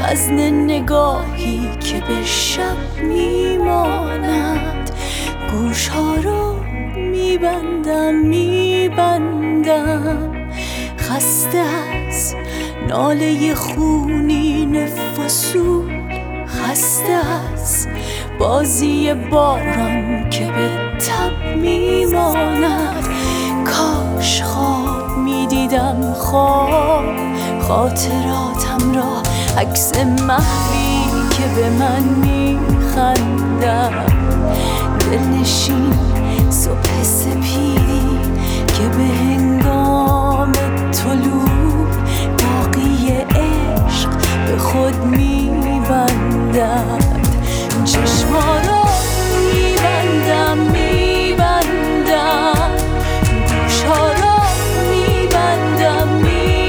وزن نگاهی که به شب میماند. گوشها رو میبندم خسته از ناله خونین فصول، خسته از بازی باران که به تب میماند. کاش خواب میدیدم، خواب خاطراتم را، عکس محوی که به من میخندم. دلنشین صبح سپیدی که به هنگام طلوع باقی عشق به خود میبندد. چشما را میبندم گوشها را میبندم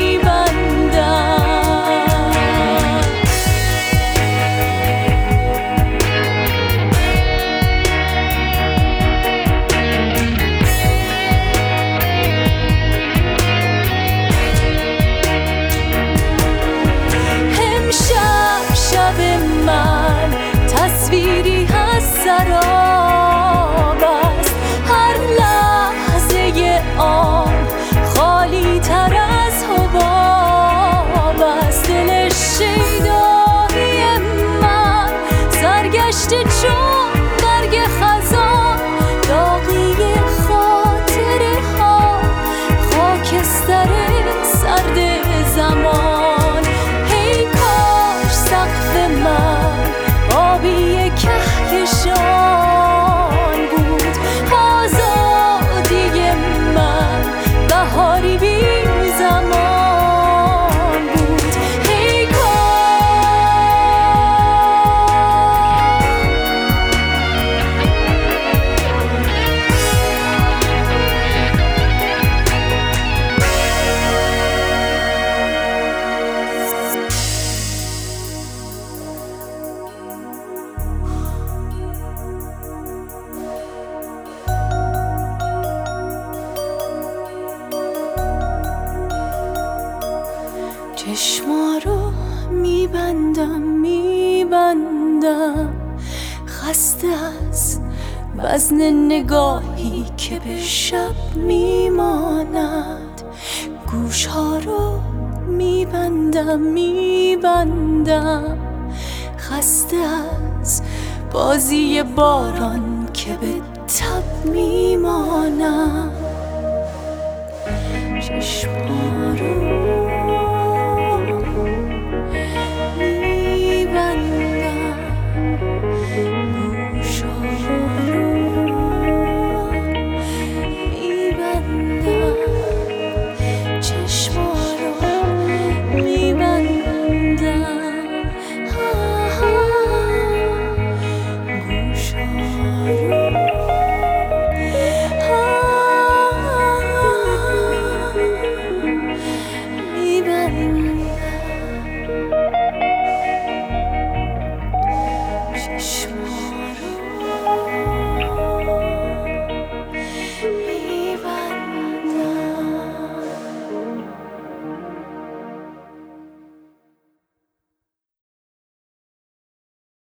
شب من تصویری از سراب است، هر لحظه آن خالی تر از حباب است. دل شیدایی من سرگشته چون برگ خزان، داغی خاطره ها خاکستر سرد زمان. سقف من آبی کهکشان بود، آزادی من بهاری بی زمان بود. ای چشما رو میبندم خسته از وزن نگاهی که به شب میماند. گوشها رو میبندم خسته از بازی باران که به تب میماند. چشما رو